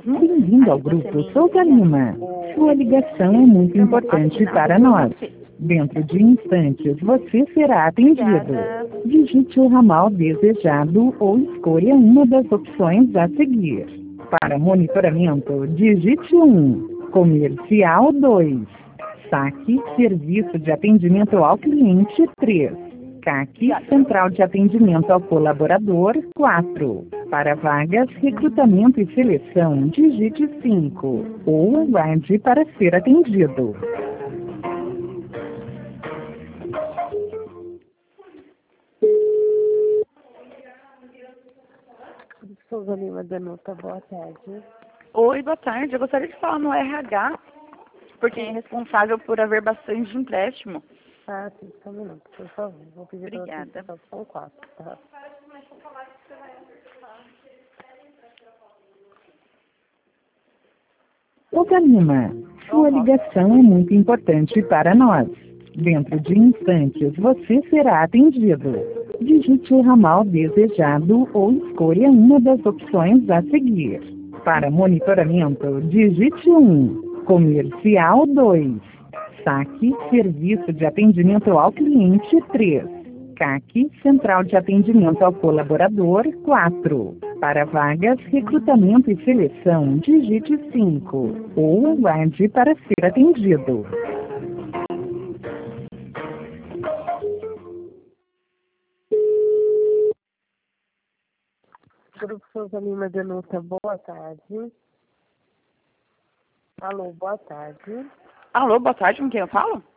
racismo. Bem-vindo ao Aí você grupo me Souza envia Lima. Sua ligação é muito importante para nós. Dentro de instantes você será atendido. Obrigada. Digite o ramal desejado ou escolha uma das opções a seguir. Para monitoramento, digite 1. Comercial 2. Saque, serviço de atendimento ao cliente 3. CAC, Central de Atendimento ao Colaborador 4. Para vagas, recrutamento e seleção, digite 5. Ou aguarde para ser atendido. Souza Lima Danuta, boa tarde. Oi, boa tarde. Eu gostaria de falar no RH, porque é responsável por averbações de empréstimo. Ah, sim, só um minuto, por favor. Vou pedir para você Obrigada. passar opção 4, tá? Souza Lima, sua ligação é muito importante para nós. Dentro de instantes você será atendido. Digite o ramal desejado ou escolha uma das opções a seguir. Para monitoramento, digite 1. Comercial 2. Saque, serviço de atendimento ao cliente 3. CAC, Central de Atendimento ao Colaborador 4. Para vagas, recrutamento e seleção, digite 5. Ou aguarde para ser atendido. Grupo Souza Lima Danuta, boa tarde. Alô, boa tarde. Alô, boa tarde, com quem eu falo?